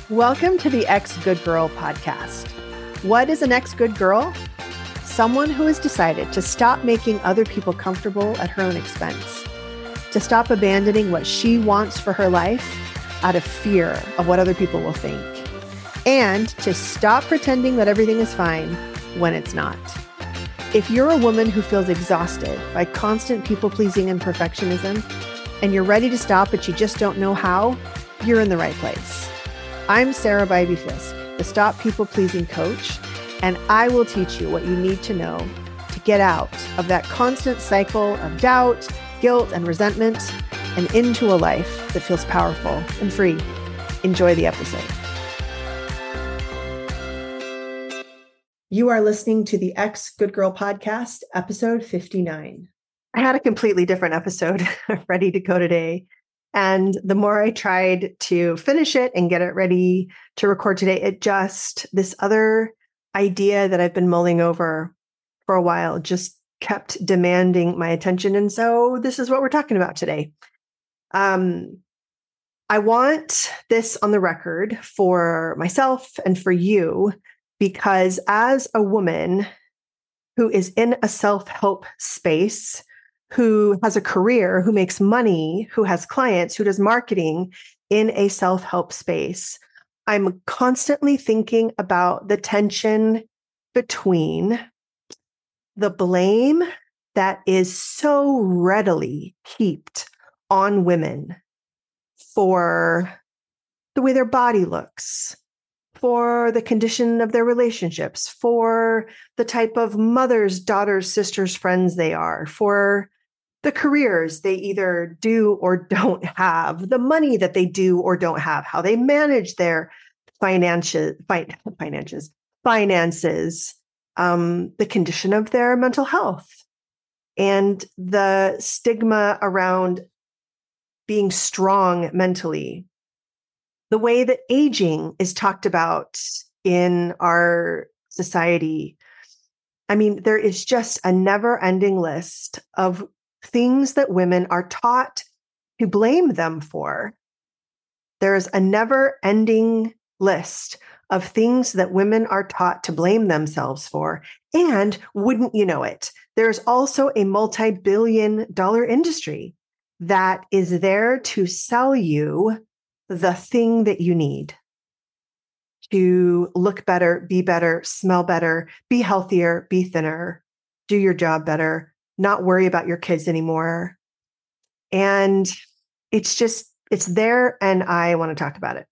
Welcome to the Ex Good Girl podcast. What is an ex good girl? Someone who has decided to stop making other people comfortable at her own expense, to stop abandoning what she wants for her life out of fear of what other people will think, and to stop pretending that everything is fine when it's not. If you're a woman who feels exhausted by constant people-pleasing and perfectionism, and you're ready to stop but you just don't know how, you're in the right place. I'm Sarah Bybee Fisk, the Stop People-Pleasing Coach, and I will teach you what you need to know to get out of that constant cycle of doubt, guilt, and resentment, and into a life that feels powerful and free. Enjoy the episode. You are listening to the Ex Good Girl podcast, episode 59. I had a completely different episode ready to go today. And the more I tried to finish it and get it ready to record today, this other idea that I've been mulling over for a while just kept demanding my attention. And so this is what we're talking about today. I want this on the record for myself and for you, because as a woman who is in a self-help space, who has a career, who makes money, who has clients, who does marketing in a self-help space, I'm constantly thinking about the tension between the blame that is so readily heaped on women for the way their body looks, for the condition of their relationships, for the type of mothers, daughters, sisters, friends they are, for the careers they either do or don't have, the money that they do or don't have, how they manage their finances, the condition of their mental health, and the stigma around being strong mentally, the way that aging is talked about in our society. I mean, there is just a never-ending list of things that women are taught to blame them for. There's a never-ending list of things that women are taught to blame themselves for. And wouldn't you know it, there's also a multi-billion-dollar industry that is there to sell you the thing that you need to look better, be better, smell better, be healthier, be thinner, do your job better, not worry about your kids anymore. And it's there, and I want to talk about it.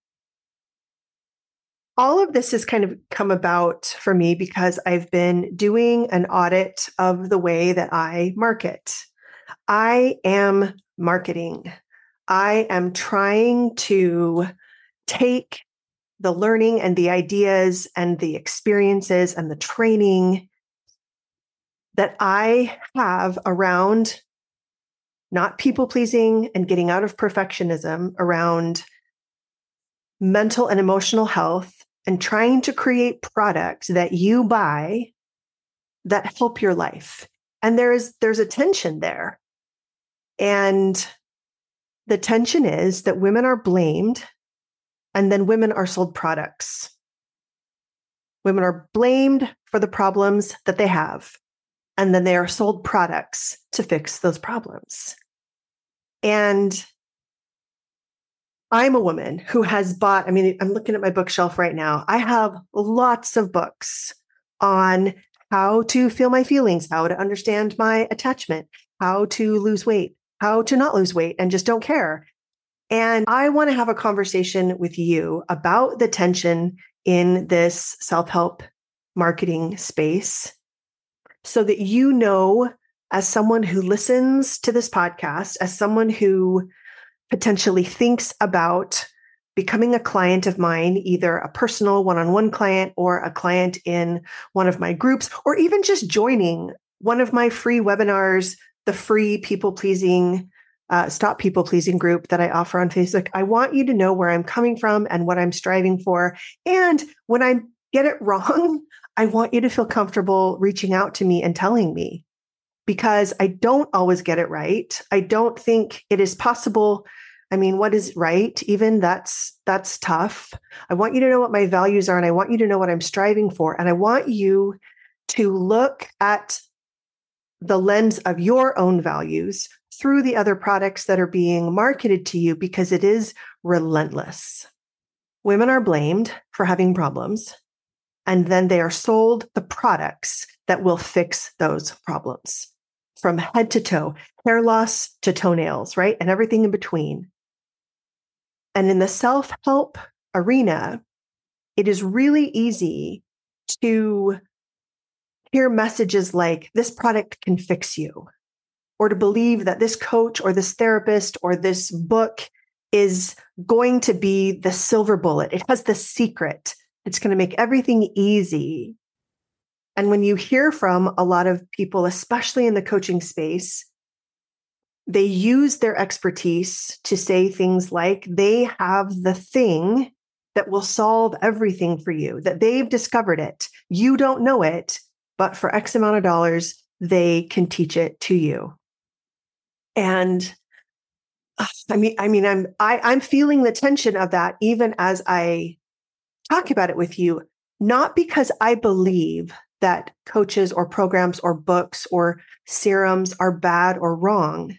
All of this has kind of come about for me because I've been doing an audit of the way that I market. I am marketing. I am trying to take the learning and the ideas and the experiences and the training that I have around not people-pleasing and getting out of perfectionism, around mental and emotional health, and trying to create products that you buy that help your life. And there's a tension there. And the tension is that women are blamed, and then women are sold products. Women are blamed for the problems that they have, and then they are sold products to fix those problems. And I'm a woman who has bought, I'm looking at my bookshelf right now. I have lots of books on how to feel my feelings, how to understand my attachment, how to lose weight, how to not lose weight, and just don't care. And I want to have a conversation with you about the tension in this self-help marketing space, so that you know, as someone who listens to this podcast, as someone who potentially thinks about becoming a client of mine, either a personal one-on-one client or a client in one of my groups, or even just joining one of my free webinars, the free people-pleasing, Stop People-Pleasing group that I offer on Facebook. I want you to know where I'm coming from and what I'm striving for. And when I get it wrong, I want you to feel comfortable reaching out to me and telling me, because I don't always get it right. I don't think it is possible I mean, what is right? Even that's tough. I want you to know what my values are, and I want you to know what I'm striving for. And I want you to look at the lens of your own values through the other products that are being marketed to you, because it is relentless. Women are blamed for having problems, and then they are sold the products that will fix those problems from head to toe, hair loss to toenails, right? And everything in between. And in the self-help arena, it is really easy to hear messages like, this product can fix you, or to believe that this coach or this therapist or this book is going to be the silver bullet. It has the secret. It's going to make everything easy. And when you hear from a lot of people, especially in the coaching space, they use their expertise to say things like they have the thing that will solve everything for you, that they've discovered it. You don't know it, but for X amount of dollars, they can teach it to you. And I'm feeling the tension of that even as I talk about it with you, not because I believe that coaches or programs or books or serums are bad or wrong.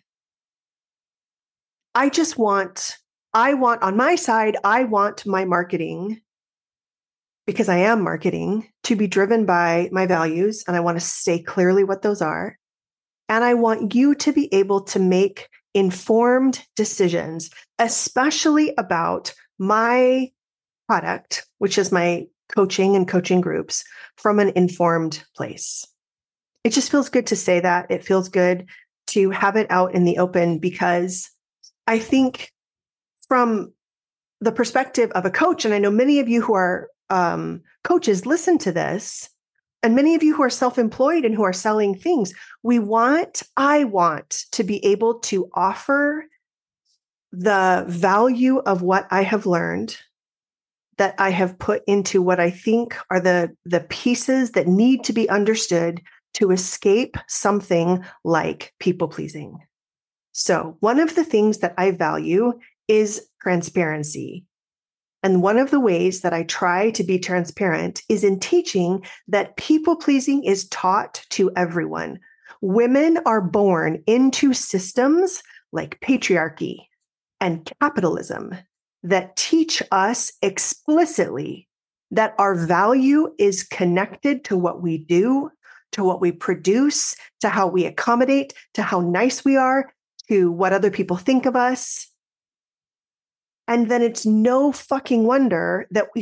I want on my side, I want my marketing, because I am marketing, to be driven by my values, and I want to say clearly what those are. And I want you to be able to make informed decisions, especially about my product, which is my coaching and coaching groups, from an informed place. It just feels good to say that. It feels good to have it out in the open, because I think from the perspective of a coach, and I know many of you who are coaches listen to this, and many of you who are self-employed and who are selling things, I want to be able to offer the value of what I have learned, that I have put into what I think are the pieces that need to be understood to escape something like people pleasing. So one of the things that I value is transparency. And one of the ways that I try to be transparent is in teaching that people pleasing is taught to everyone. Women are born into systems like patriarchy and capitalism that teach us explicitly that our value is connected to what we do, to what we produce, to how we accommodate, to how nice we are, to what other people think of us. And then it's no fucking wonder that we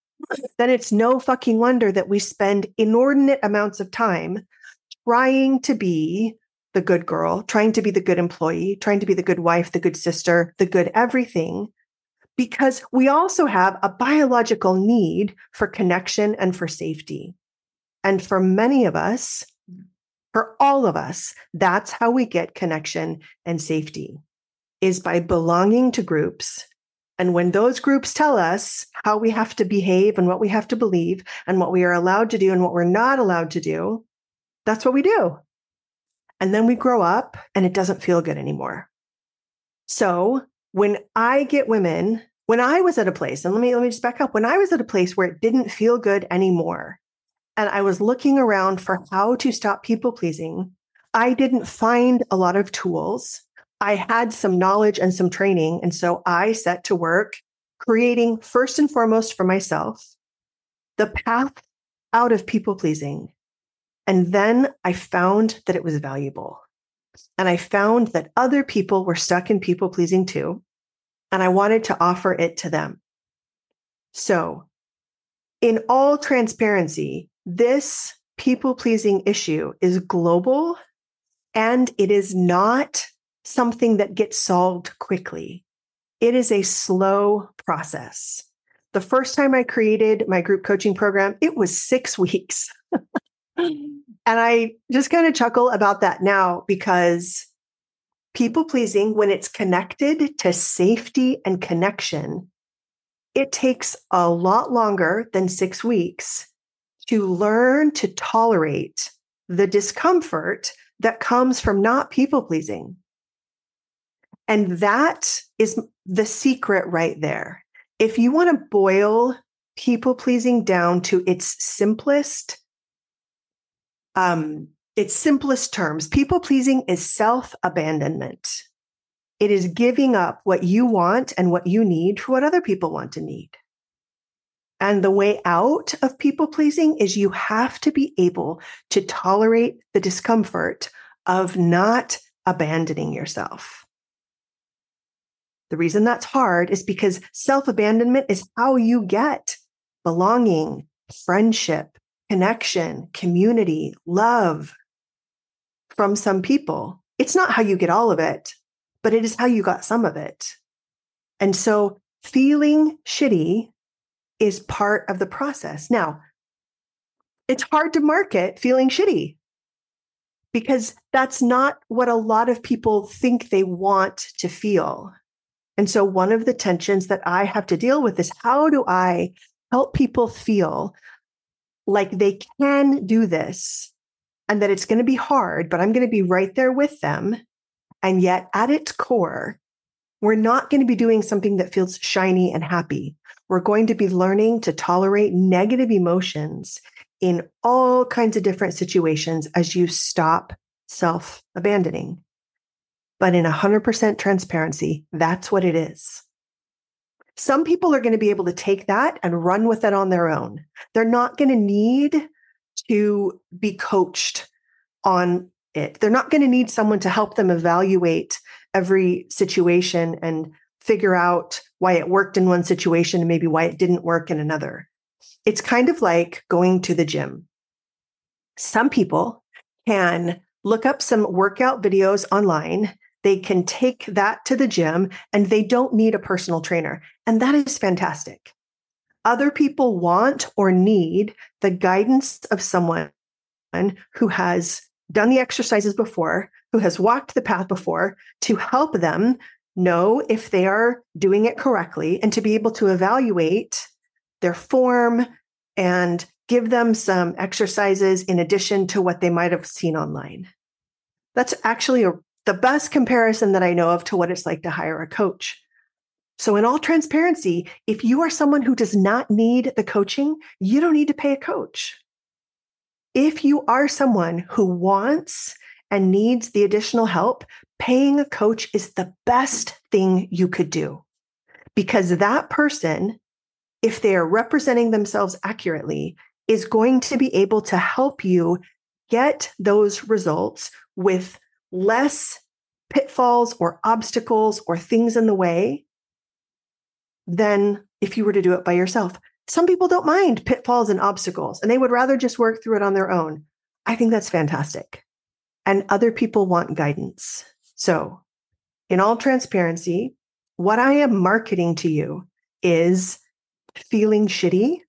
spend inordinate amounts of time trying to be the good girl, trying to be the good employee, trying to be the good wife, the good sister, the good everything, because we also have a biological need for connection and for safety. And for many of us, for all of us, that's how we get connection and safety, is by belonging to groups. And when those groups tell us how we have to behave and what we have to believe and what we are allowed to do and what we're not allowed to do, that's what we do. And then we grow up and it doesn't feel good anymore. So when I get women, when I was at a place, and let me just back up, when I was at a place where it didn't feel good anymore, and I was looking around for how to stop people pleasing, I didn't find a lot of tools. I had some knowledge and some training. And so I set to work creating, first and foremost for myself, the path out of people pleasing. And then I found that it was valuable. And I found that other people were stuck in people pleasing too. And I wanted to offer it to them. So in all transparency, this people pleasing issue is global, and it is not something that gets solved quickly. It is a slow process. The first time I created my group coaching program, it was 6 weeks. And I just kind of chuckle about that now, because people pleasing, when it's connected to safety and connection, it takes a lot longer than 6 weeks to learn to tolerate the discomfort that comes from not people pleasing. And that is the secret right there. If you want to boil people pleasing down to its simplest terms, people pleasing is self-abandonment. It is giving up what you want and what you need for what other people want to need. And the way out of people pleasing is you have to be able to tolerate the discomfort of not abandoning yourself. The reason that's hard is because self-abandonment is how you get belonging, friendship, connection, community, love from some people. It's not how you get all of it, but it is how you got some of it. And so feeling shitty is part of the process. Now, it's hard to market feeling shitty because that's not what a lot of people think they want to feel. And so one of the tensions that I have to deal with is, how do I help people feel like they can do this and that it's going to be hard, but I'm going to be right there with them. And yet at its core, we're not going to be doing something that feels shiny and happy. We're going to be learning to tolerate negative emotions in all kinds of different situations as you stop self-abandoning. But in 100% transparency, that's what it is. Some people are going to be able to take that and run with it on their own. They're not going to need to be coached on it. They're not going to need someone to help them evaluate every situation and figure out why it worked in one situation and maybe why it didn't work in another. It's kind of like going to the gym. Some people can look up some workout videos online. They can take that to the gym and they don't need a personal trainer. And that is fantastic. Other people want or need the guidance of someone who has done the exercises before, who has walked the path before, to help them know if they are doing it correctly and to be able to evaluate their form and give them some exercises in addition to what they might have seen online. That's actually the best comparison that I know of to what it's like to hire a coach. So in all transparency, if you are someone who does not need the coaching, you don't need to pay a coach. If you are someone who wants and needs the additional help, paying a coach is the best thing you could do, because that person, if they are representing themselves accurately, is going to be able to help you get those results with less pitfalls or obstacles or things in the way than if you were to do it by yourself. Some people don't mind pitfalls and obstacles, and they would rather just work through it on their own. I think that's fantastic. And other people want guidance. So, in all transparency, what I am marketing to you is feeling shitty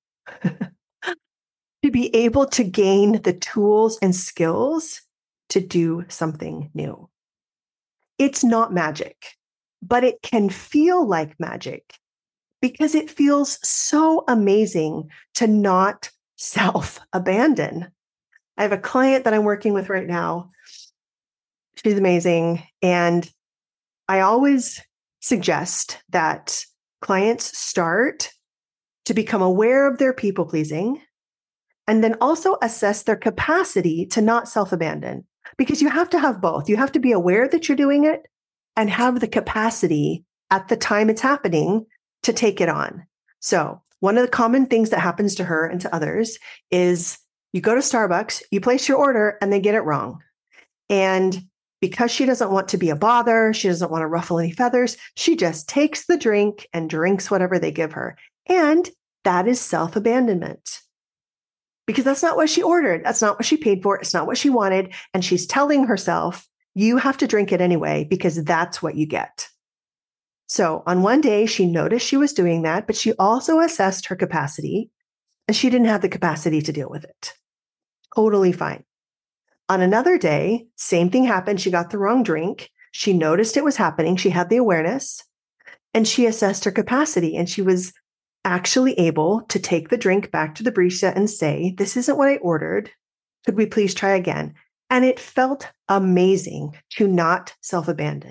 to be able to gain the tools and skills to do something new. It's not magic, but it can feel like magic because it feels so amazing to not self-abandon. I have a client that I'm working with right now. She's amazing. And I always suggest that clients start to become aware of their people-pleasing and then also assess their capacity to not self-abandon, because you have to have both. You have to be aware that you're doing it and have the capacity at the time it's happening to take it on. So one of the common things that happens to her and to others is you go to Starbucks, you place your order, and they get it wrong. And because she doesn't want to be a bother, she doesn't want to ruffle any feathers, she just takes the drink and drinks whatever they give her. And that is self-abandonment. Because that's not what she ordered. That's not what she paid for. It's not what she wanted. And she's telling herself, you have to drink it anyway, because that's what you get. So on one day, she noticed she was doing that, but she also assessed her capacity, and she didn't have the capacity to deal with it. Totally fine. On another day, same thing happened. She got the wrong drink. She noticed it was happening. She had the awareness, and she assessed her capacity, and she was actually able to take the drink back to the barista and say, this isn't what I ordered. Could we please try again? And it felt amazing to not self-abandon.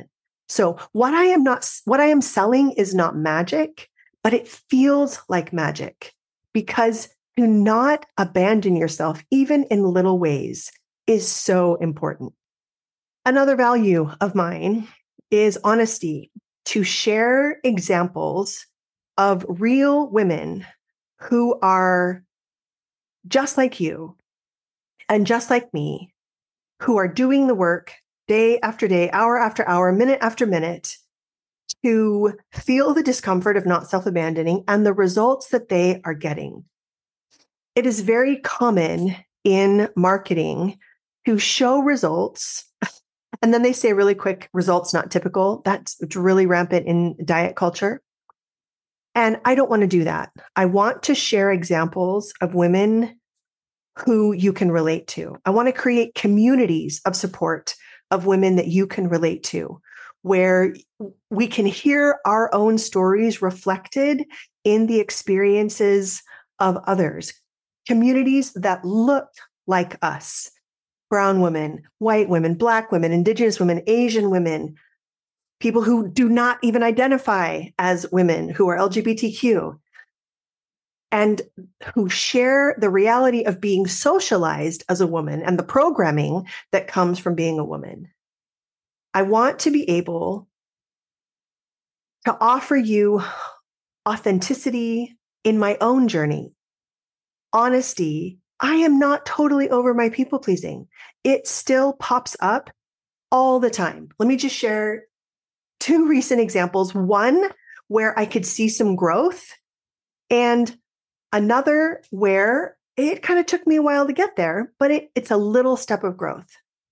So what I am selling is not magic, but it feels like magic, because to not abandon yourself, even in little ways, is so important. Another value of mine is honesty, to share examples of real women who are just like you and just like me, who are doing the work day after day, hour after hour, minute after minute, to feel the discomfort of not self-abandoning and the results that they are getting. It is very common in marketing to show results, and then they say really quick, results not typical. That's really rampant in diet culture. And I don't want to do that. I want to share examples of women who you can relate to. I want to create communities of support of women that you can relate to, where we can hear our own stories reflected in the experiences of others. Communities that look like us: brown women, white women, Black women, Indigenous women, Asian women, people who do not even identify as women, who are LGBTQ, and who share the reality of being socialized as a woman and the programming that comes from being a woman. I want to be able to offer you authenticity in my own journey, honesty. I am not totally over my people pleasing. It still pops up all the time. Let me just share two recent examples. One where I could see some growth, and another where it kind of took me a while to get there, but it's a little step of growth.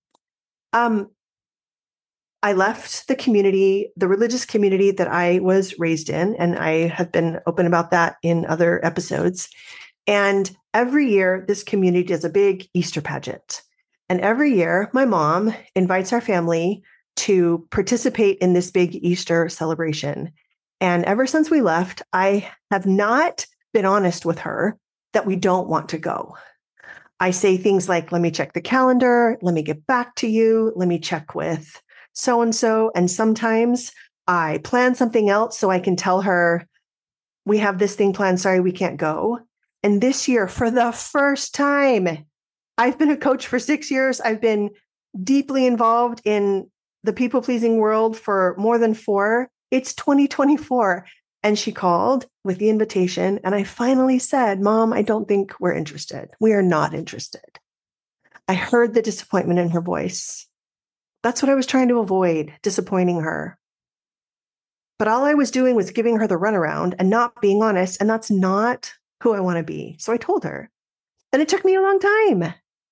I left the community, the religious community that I was raised in, and I have been open about that in other episodes. And every year, this community does a big Easter pageant. And every year, my mom invites our family to participate in this big Easter celebration. And ever since we left, I have not been honest with her that we don't want to go. I say things like, let me check the calendar, let me get back to you, let me check with so-and-so. And sometimes I plan something else so I can tell her, we have this thing planned, sorry, we can't go. And this year, for the first time, I've been a coach for 6 years. I've been deeply involved in the people-pleasing world for more than 4. It's 2024. And she called with the invitation. And I finally said, Mom, I don't think we're interested. We are not interested. I heard the disappointment in her voice. That's what I was trying to avoid, disappointing her. But all I was doing was giving her the runaround and not being honest. And that's not who I want to be. So I told her. And it took me a long time.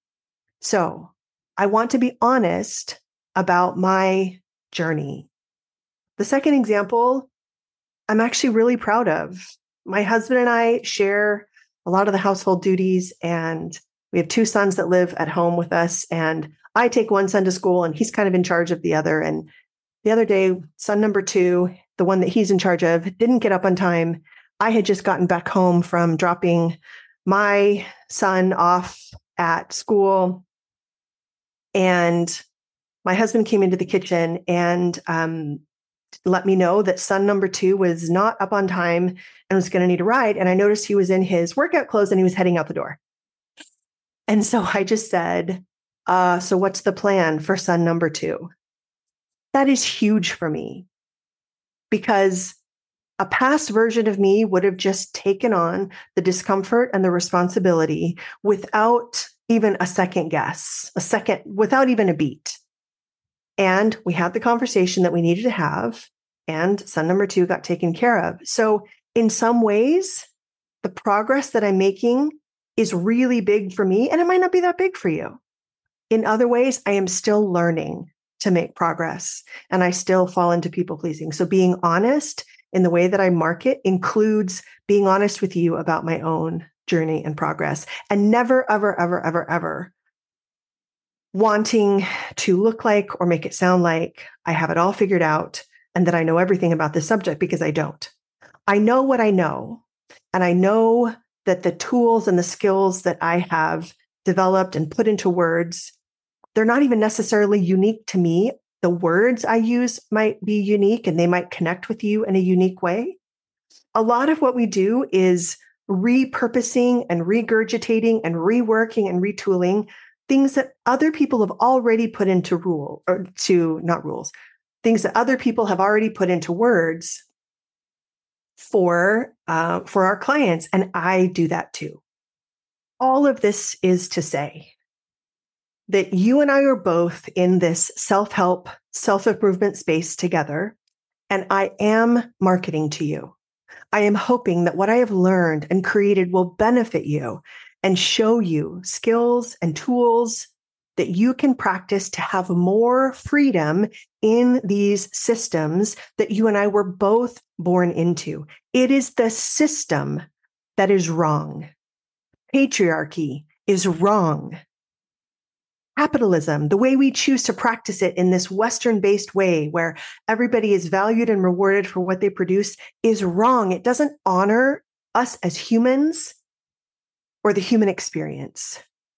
So I want to be honest about my journey. The second example, I'm actually really proud of. My husband and I share a lot of the household duties, and we have 2 sons that live at home with us. And I take one son to school and he's kind of in charge of the other. And the other day, son number 2, the one that he's in charge of, didn't get up on time. I had just gotten back home from dropping my son off at school. And my husband came into the kitchen and let me know that son number 2 was not up on time and was going to need a ride. And I noticed he was in his workout clothes and he was heading out the door. And so I just said, so what's the plan for son number 2? That is huge for me, because a past version of me would have just taken on the discomfort and the responsibility without even a second guess, without even a beat. And we had the conversation that we needed to have, and son number 2 got taken care of. So in some ways, the progress that I'm making is really big for me, and it might not be that big for you. In other ways, I am still learning to make progress, and I still fall into people pleasing. So being honest in the way that I market includes being honest with you about my own journey and progress, and never, ever, ever, ever, ever wanting to look like or make it sound like I have it all figured out and that I know everything about this subject, because I don't. I know what I know, and I know that the tools and the skills that I have developed and put into words, they're not even necessarily unique to me. the words I use might be unique and they might connect with you in a unique way. A lot of what we do is repurposing and regurgitating and reworking and retooling things that other people have already put into things that other people have already put into words for our clients. And I do that too. All of this is to say that you and I are both in this self-help, self-improvement space together, and I am marketing to you. I am hoping that what I have learned and created will benefit you and show you skills and tools that you can practice to have more freedom in these systems that you and I were both born into. It is the system that is wrong. Patriarchy is wrong. Capitalism, the way we choose to practice it in this Western-based way where everybody is valued and rewarded for what they produce, is wrong. It doesn't honor us as humans or the human experience.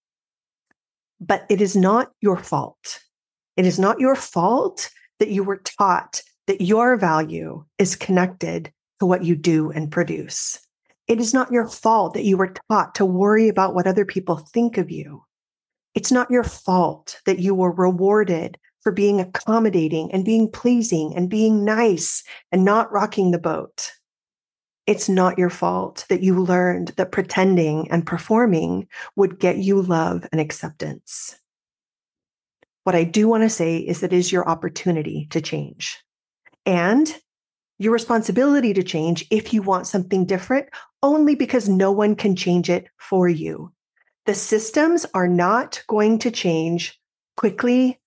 But it is not your fault. It is not your fault that you were taught that your value is connected to what you do and produce. It is not your fault that you were taught to worry about what other people think of you. It's not your fault that you were rewarded for being accommodating and being pleasing and being nice and not rocking the boat. It's not your fault that you learned that pretending and performing would get you love and acceptance. What I do want to say is that it is your opportunity to change and your responsibility to change if you want something different, only because no one can change it for you. The systems are not going to change quickly,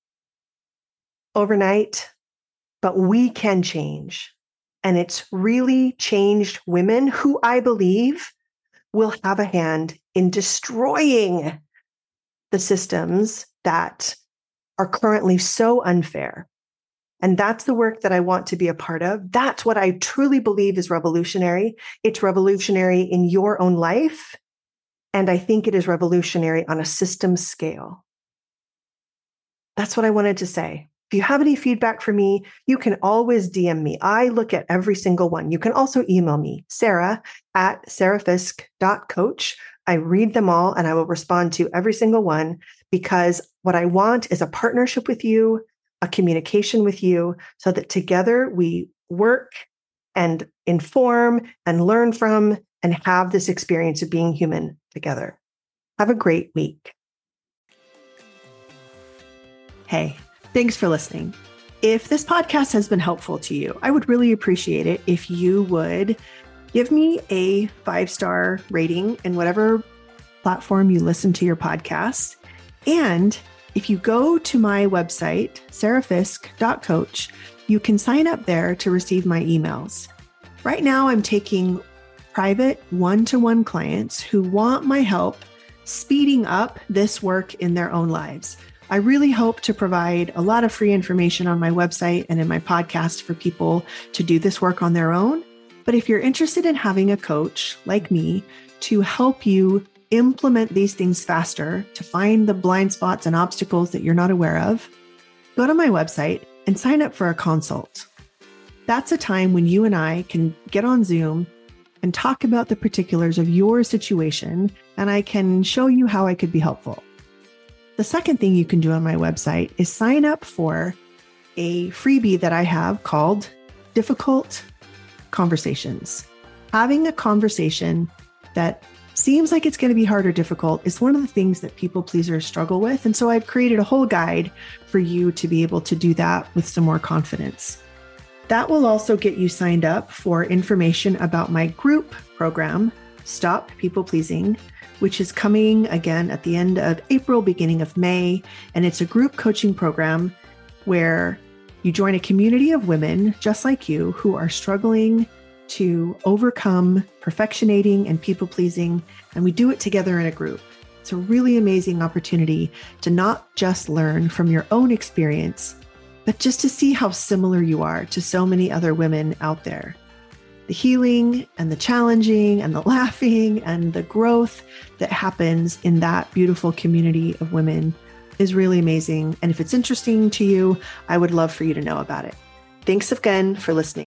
overnight, but we can change. And it's really changed women who I believe will have a hand in destroying the systems that are currently so unfair. And that's the work that I want to be a part of. That's what I truly believe is revolutionary. It's revolutionary in your own life. And I think it is revolutionary on a system scale. That's what I wanted to say. If you have any feedback for me, you can always DM me. I look at every single one. You can also email me, sarah@sarahfisk.coach. I read them all and I will respond to every single one because what I want is a partnership with you, a communication with you, so that together we work and inform and learn from and have this experience of being human together. Have a great week. Hey, thanks for listening. If this podcast has been helpful to you, I would really appreciate it if you would give me a 5-star rating in whatever platform you listen to your podcast. And if you go to my website, sarahfisk.coach, you can sign up there to receive my emails. Right now, I'm taking private one-to-one clients who want my help speeding up this work in their own lives. I really hope to provide a lot of free information on my website and in my podcast for people to do this work on their own. But if you're interested in having a coach like me to help you implement these things faster, to find the blind spots and obstacles that you're not aware of, go to my website and sign up for a consult. That's a time when you and I can get on Zoom and talk about the particulars of your situation, and I can show you how I could be helpful. The second thing you can do on my website is sign up for a freebie that I have called Difficult Conversations. Having a conversation that seems like it's going to be hard or difficult is one of the things that people pleasers struggle with. And so I've created a whole guide for you to be able to do that with some more confidence. That will also get you signed up for information about my group program, Stop People Pleasing, which is coming again at the end of April, beginning of May. And it's a group coaching program where you join a community of women just like you who are struggling to overcome perfectionating and people pleasing. And we do it together in a group. It's a really amazing opportunity to not just learn from your own experience, but just to see how similar you are to so many other women out there. The healing and the challenging and the laughing and the growth that happens in that beautiful community of women is really amazing. And if it's interesting to you, I would love for you to know about it. Thanks again for listening.